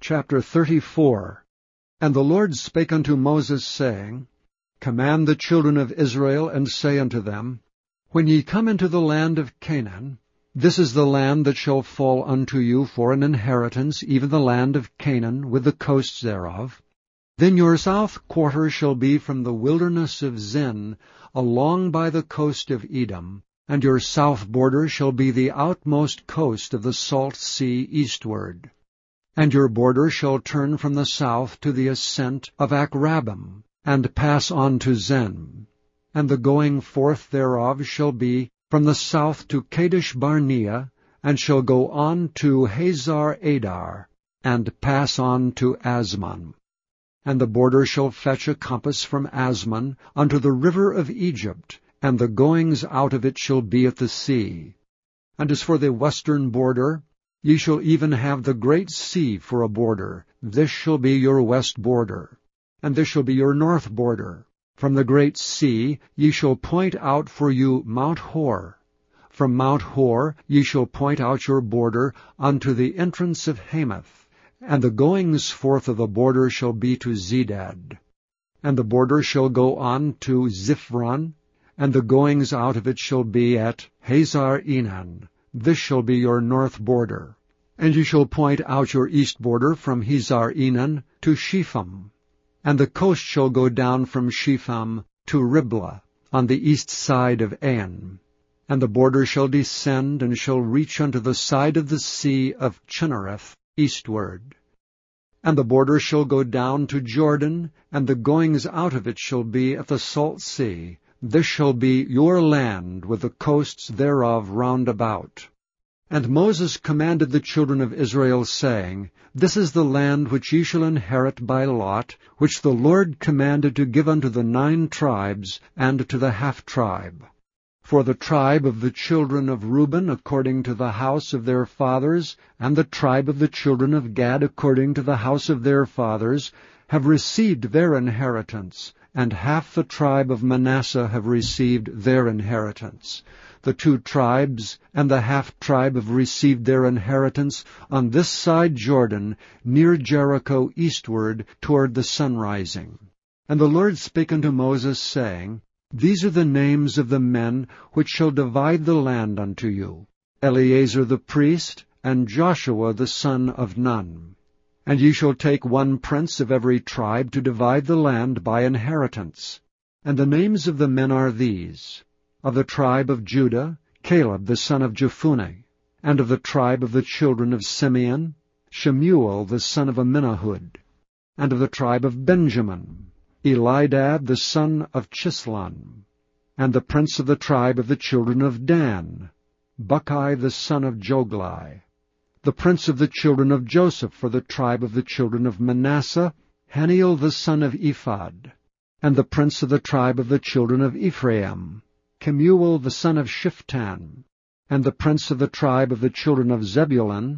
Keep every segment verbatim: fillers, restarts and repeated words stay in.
Chapter thirty-four. And the Lord spake unto Moses, saying, Command the children of Israel, and say unto them, When ye come into the land of Canaan, this is the land that shall fall unto you for an inheritance, even the land of Canaan, with the coasts thereof. Then your south quarter shall be from the wilderness of Zin, along by the coast of Edom, and your south border shall be the outmost coast of the salt sea eastward. And your border shall turn from the south to the ascent of Akrabim, and pass on to Zen. And the going forth thereof shall be from the south to Kadesh Barnea, and shall go on to Hazar Adar, and pass on to Asmon. And the border shall fetch a compass from Asmon unto the river of Egypt, and the goings out of it shall be at the sea. And as for the western border, ye shall even have the great sea for a border. This shall be your west border. And this shall be your north border. From the great sea ye shall point out for you Mount Hor. From Mount Hor ye shall point out your border unto the entrance of Hamath. And the goings forth of the border shall be to Zedad. And the border shall go on to Ziphron, and the goings out of it shall be at Hazar Enan. This shall be your north border. And ye shall point out your east border from Hazar Enan to Shepham. And the coast shall go down from Shepham to Riblah, on the east side of Ain. And the border shall descend, and shall reach unto the side of the sea of Chinnereth, eastward. And the border shall go down to Jordan, and the goings out of it shall be at the salt sea. This shall be your land, with the coasts thereof round about. And Moses commanded the children of Israel, saying, This is the land which ye shall inherit by lot, which the Lord commanded to give unto the nine tribes, and to the half-tribe. For the tribe of the children of Reuben according to the house of their fathers, and the tribe of the children of Gad according to the house of their fathers, have received their inheritance, and half the tribe of Manasseh have received their inheritance. The two tribes and the half-tribe have received their inheritance on this side Jordan, near Jericho eastward, toward the sunrising. And the Lord spake unto Moses, saying, These are the names of the men which shall divide the land unto you, Eleazar the priest, and Joshua the son of Nun. And ye shall take one prince of every tribe to divide the land by inheritance. And the names of the men are these: of the tribe of Judah, Caleb the son of Jephunneh; and of the tribe of the children of Simeon, Shemuel the son of Amminahud; and of the tribe of Benjamin, Elidad the son of Chislon; and the prince of the tribe of the children of Dan, Buckai the son of Joglai; the prince of the children of Joseph for the tribe of the children of Manasseh, Haniel the son of Ephod; and the prince of the tribe of the children of Ephraim, Kemuel the son of Shiftan; and the prince of the tribe of the children of Zebulun,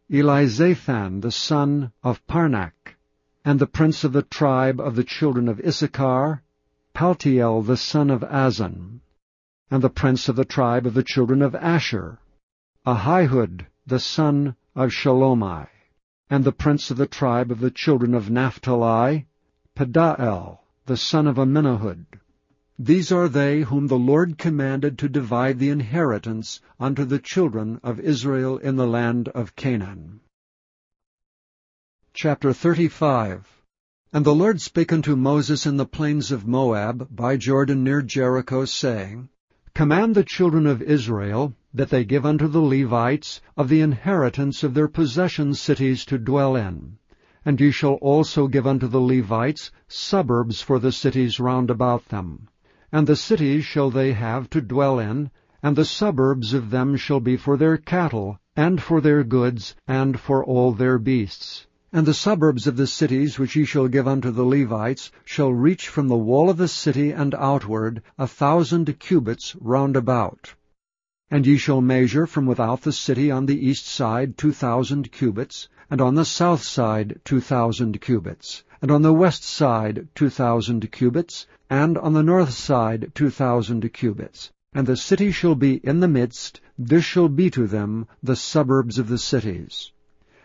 Elizathan the son of Parnak; and the prince of the tribe of the children of Issachar, Paltiel the son of Azan; and the prince of the tribe of the children of Asher, Ahihud the son of Shalomai; and the prince of the tribe of the children of Naphtali, Pedael the son of Amminahud. These are they whom the Lord commanded to divide the inheritance unto the children of Israel in the land of Canaan. Chapter thirty-five. And the Lord spake unto Moses in the plains of Moab, by Jordan near Jericho, saying, Command the children of Israel that they give unto the Levites of the inheritance of their possession cities to dwell in. And ye shall also give unto the Levites suburbs for the cities round about them. And the cities shall they have to dwell in, and the suburbs of them shall be for their cattle, and for their goods, and for all their beasts. And the suburbs of the cities which ye shall give unto the Levites shall reach from the wall of the city and outward a thousand cubits round about. And ye shall measure from without the city on the east side two thousand cubits, and on the south side two thousand cubits, and on the west side two thousand cubits, and on the north side two thousand cubits. And the city shall be in the midst, this shall be to them the suburbs of the cities.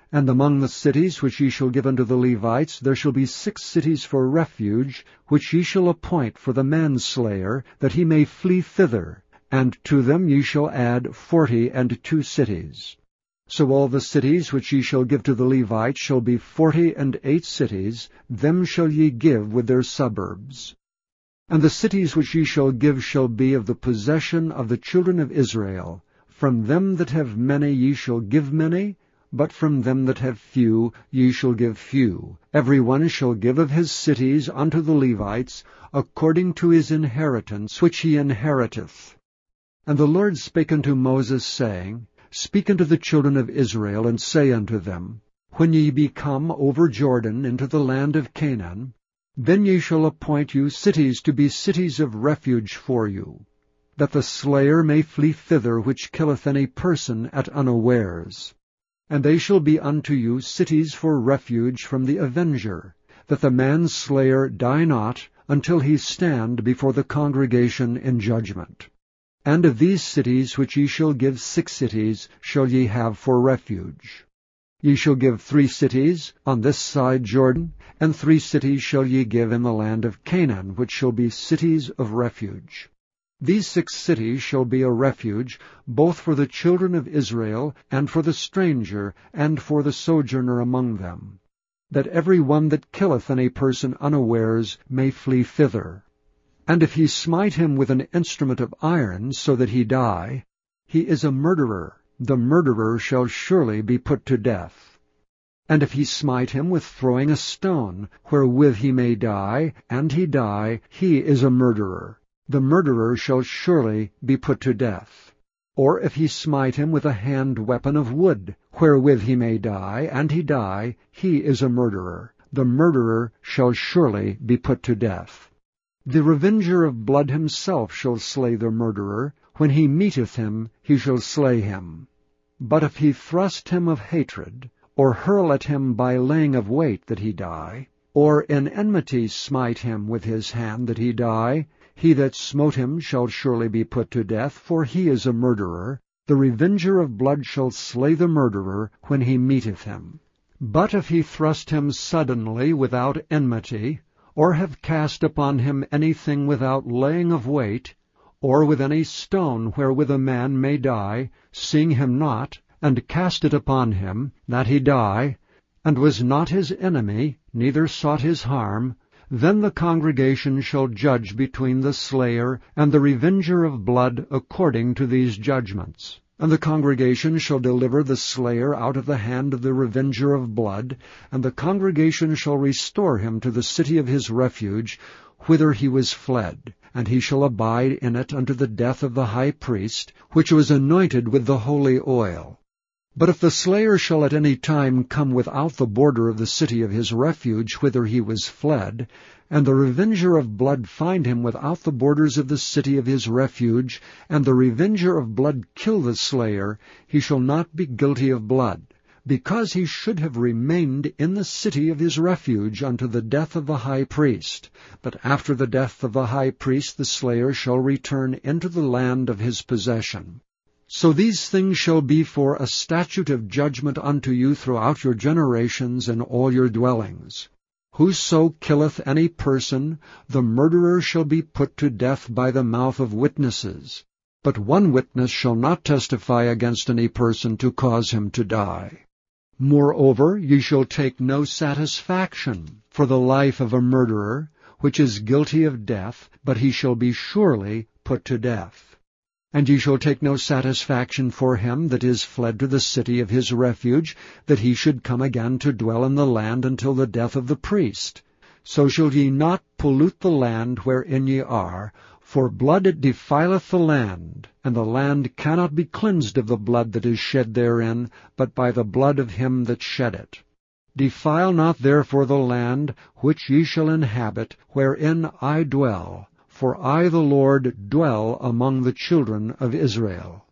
And among the cities which ye shall give unto the Levites, there shall be six cities for refuge, which ye shall appoint for the manslayer, that he may flee thither, and to them ye shall add forty and two cities. So all the cities which ye shall give to the Levites shall be forty and eight cities, them shall ye give with their suburbs. And the cities which ye shall give shall be of the possession of the children of Israel. From them that have many ye shall give many, but from them that have few ye shall give few. Every one shall give of his cities unto the Levites, according to his inheritance which he inheriteth. And the Lord spake unto Moses, saying, Speak unto the children of Israel, and say unto them, When ye be come over Jordan into the land of Canaan, then ye shall appoint you cities to be cities of refuge for you, that the slayer may flee thither which killeth any person at unawares. And they shall be unto you cities for refuge from the avenger, that the manslayer die not until he stand before the congregation in judgment. And of these cities which ye shall give six cities shall ye have for refuge. Ye shall give three cities on this side Jordan, and three cities shall ye give in the land of Canaan, which shall be cities of refuge. These six cities shall be a refuge, both for the children of Israel, and for the stranger, and for the sojourner among them, that every one that killeth any person unawares may flee thither. And if he smite him with an instrument of iron, so that he die, he is a murderer. The murderer shall surely be put to death. And if he smite him with throwing a stone, wherewith he may die, and he die, he is a murderer. The murderer shall surely be put to death. Or if he smite him with a hand weapon of wood, wherewith he may die, and he die, he is a murderer. The murderer shall surely be put to death. The revenger of blood himself shall slay the murderer. When he meeteth him, he shall slay him. But if he thrust him of hatred, or hurl at him by laying of weight that he die, or in enmity smite him with his hand that he die, he that smote him shall surely be put to death, for he is a murderer. The revenger of blood shall slay the murderer when he meeteth him. But if he thrust him suddenly without enmity, or have cast upon him anything without laying of weight, or with any stone wherewith a man may die, seeing him not, and cast it upon him, that he die, and was not his enemy, neither sought his harm, then the congregation shall judge between the slayer and the revenger of blood according to these judgments. And the congregation shall deliver the slayer out of the hand of the revenger of blood, and the congregation shall restore him to the city of his refuge, whither he was fled, and he shall abide in it unto the death of the high priest, which was anointed with the holy oil. But if the slayer shall at any time come without the border of the city of his refuge, whither he was fled, and the revenger of blood find him without the borders of the city of his refuge, and the revenger of blood kill the slayer, he shall not be guilty of blood, because he should have remained in the city of his refuge unto the death of the high priest. But after the death of the high priest the slayer shall return into the land of his possession. So these things shall be for a statute of judgment unto you throughout your generations in all your dwellings. Whoso killeth any person, the murderer shall be put to death by the mouth of witnesses. But one witness shall not testify against any person to cause him to die. Moreover, ye shall take no satisfaction for the life of a murderer, which is guilty of death, but he shall be surely put to death. And ye shall take no satisfaction for him that is fled to the city of his refuge, that he should come again to dwell in the land until the death of the priest. So shall ye not pollute the land wherein ye are, for blood it defileth the land, and the land cannot be cleansed of the blood that is shed therein, but by the blood of him that shed it. Defile not therefore the land which ye shall inhabit, wherein I dwell, for I the Lord dwell among the children of Israel.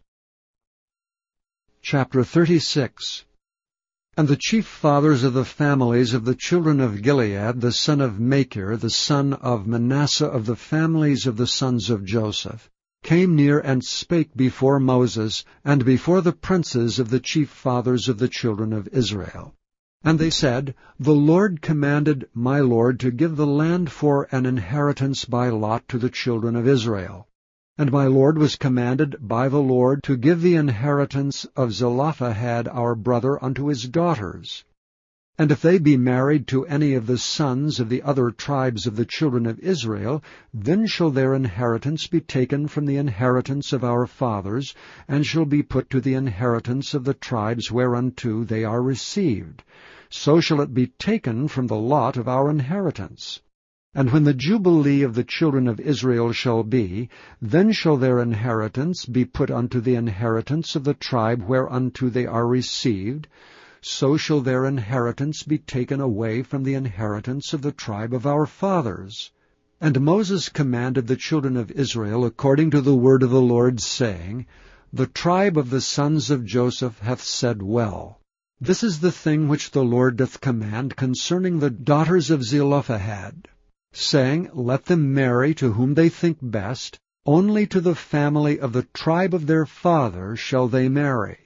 Chapter thirty-six. And the chief fathers of the families of the children of Gilead, the son of Machir, the son of Manasseh of the families of the sons of Joseph, came near and spake before Moses, and before the princes of the chief fathers of the children of Israel. And they said, The Lord commanded my Lord to give the land for an inheritance by lot to the children of Israel. And my Lord was commanded by the Lord to give the inheritance of Zelophehad our brother unto his daughters. And if they be married to any of the sons of the other tribes of the children of Israel, then shall their inheritance be taken from the inheritance of our fathers, and shall be put to the inheritance of the tribes whereunto they are received. So shall it be taken from the lot of our inheritance. And when the Jubilee of the children of Israel shall be, then shall their inheritance be put unto the inheritance of the tribe whereunto they are received, so shall their inheritance be taken away from the inheritance of the tribe of our fathers. And Moses commanded the children of Israel according to the word of the Lord, saying, The tribe of the sons of Joseph hath said well. This is the thing which the Lord doth command concerning the daughters of Zelophehad, saying, Let them marry to whom they think best, only to the family of the tribe of their father shall they marry.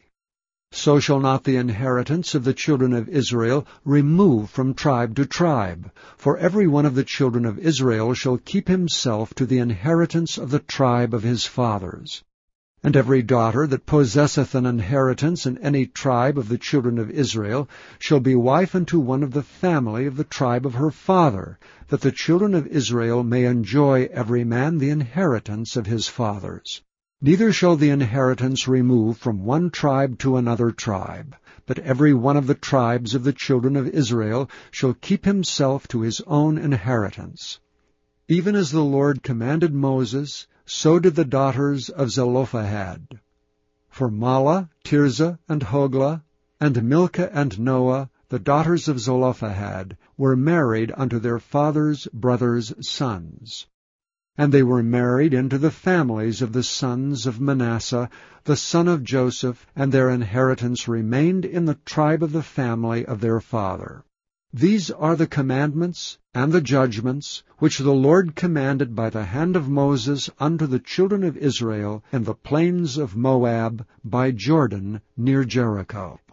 So shall not the inheritance of the children of Israel remove from tribe to tribe, for every one of the children of Israel shall keep himself to the inheritance of the tribe of his fathers. And every daughter that possesseth an inheritance in any tribe of the children of Israel shall be wife unto one of the family of the tribe of her father, that the children of Israel may enjoy every man the inheritance of his fathers. Neither shall the inheritance remove from one tribe to another tribe, but every one of the tribes of the children of Israel shall keep himself to his own inheritance. Even as the Lord commanded Moses, so did the daughters of Zelophehad. For Mahlah, Tirzah, and Hoglah, and Milcah and Noah, the daughters of Zelophehad, were married unto their father's brothers' sons. And they were married into the families of the sons of Manasseh, the son of Joseph, and their inheritance remained in the tribe of the family of their father. These are the commandments and the judgments which the Lord commanded by the hand of Moses unto the children of Israel in the plains of Moab by Jordan near Jericho.